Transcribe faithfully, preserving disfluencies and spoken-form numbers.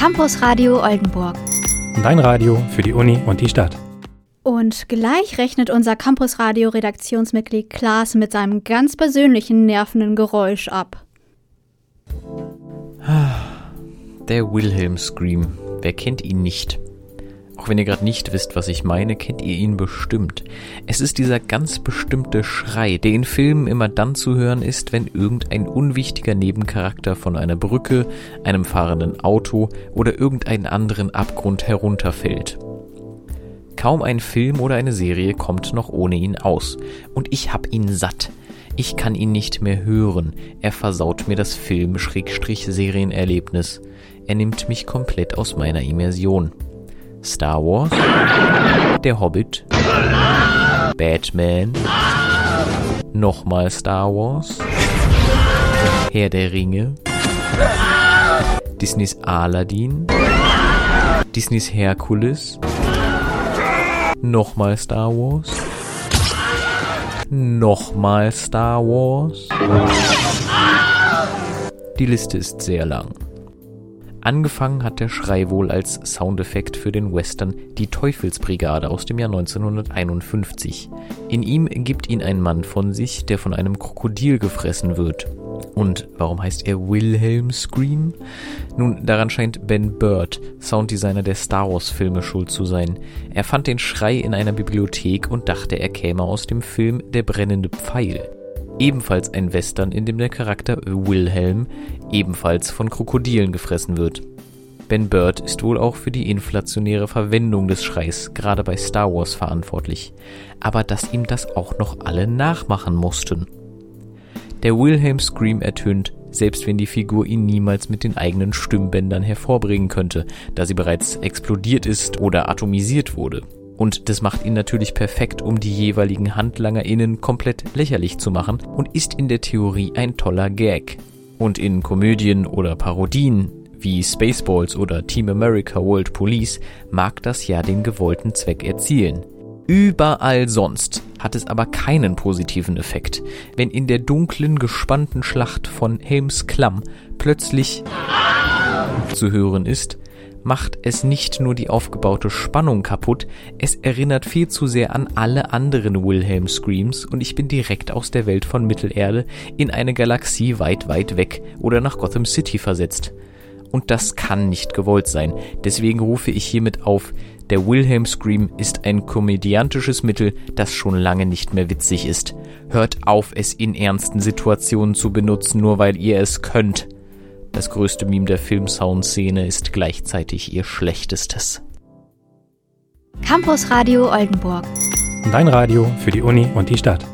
Campus Radio Oldenburg. Dein Radio für die Uni und die Stadt. Und gleich rechnet unser Campus Radio Redaktionsmitglied Klaas mit seinem ganz persönlichen nervenden Geräusch ab. Der Wilhelm Scream. Wer kennt ihn nicht? Auch wenn ihr gerade nicht wisst, was ich meine, kennt ihr ihn bestimmt. Es ist dieser ganz bestimmte Schrei, der in Filmen immer dann zu hören ist, wenn irgendein unwichtiger Nebencharakter von einer Brücke, einem fahrenden Auto oder irgendeinen anderen Abgrund herunterfällt. Kaum ein Film oder eine Serie kommt noch ohne ihn aus. Und ich hab ihn satt. Ich kann ihn nicht mehr hören. Er versaut mir das Film-Serienerlebnis. Er nimmt mich komplett aus meiner Immersion. Star Wars, Der Hobbit, Batman, nochmal Star Wars, Herr der Ringe, Disneys Aladdin, Disneys Herkules, nochmal Star Wars, nochmal Star Wars. Die Liste ist sehr lang. Angefangen hat der Schrei wohl als Soundeffekt für den Western Die Teufelsbrigade aus dem Jahr neunzehnhunderteinundfünfzig. In ihm gibt ihn ein Mann von sich, der von einem Krokodil gefressen wird. Und warum heißt er Wilhelm Scream? Nun, daran scheint Ben Burtt, Sounddesigner der Star Wars Filme, schuld zu sein. Er fand den Schrei in einer Bibliothek und dachte, er käme aus dem Film Der brennende Pfeil. Ebenfalls ein Western, in dem der Charakter Wilhelm ebenfalls von Krokodilen gefressen wird. Ben Burtt ist wohl auch für die inflationäre Verwendung des Schreis, gerade bei Star Wars, verantwortlich. Aber dass ihm das auch noch alle nachmachen mussten. Der Wilhelm Scream ertönt, selbst wenn die Figur ihn niemals mit den eigenen Stimmbändern hervorbringen könnte, da sie bereits explodiert ist oder atomisiert wurde. Und das macht ihn natürlich perfekt, um die jeweiligen HandlangerInnen komplett lächerlich zu machen und ist in der Theorie ein toller Gag. Und in Komödien oder Parodien wie Spaceballs oder Team America World Police mag das ja den gewollten Zweck erzielen. Überall sonst hat es aber keinen positiven Effekt, wenn in der dunklen, gespannten Schlacht von Helms Klamm plötzlich zu hören ist, macht es nicht nur die aufgebaute Spannung kaputt, es erinnert viel zu sehr an alle anderen Wilhelm Screams und ich bin direkt aus der Welt von Mittelerde in eine Galaxie weit, weit weg oder nach Gotham City versetzt. Und das kann nicht gewollt sein, deswegen rufe ich hiermit auf, der Wilhelm Scream ist ein komödiantisches Mittel, das schon lange nicht mehr witzig ist. Hört auf, es in ernsten Situationen zu benutzen, nur weil ihr es könnt. Das größte Meme der Filmsound-Szene ist gleichzeitig ihr schlechtestes. Campus Radio Oldenburg. Dein Radio für die Uni und die Stadt.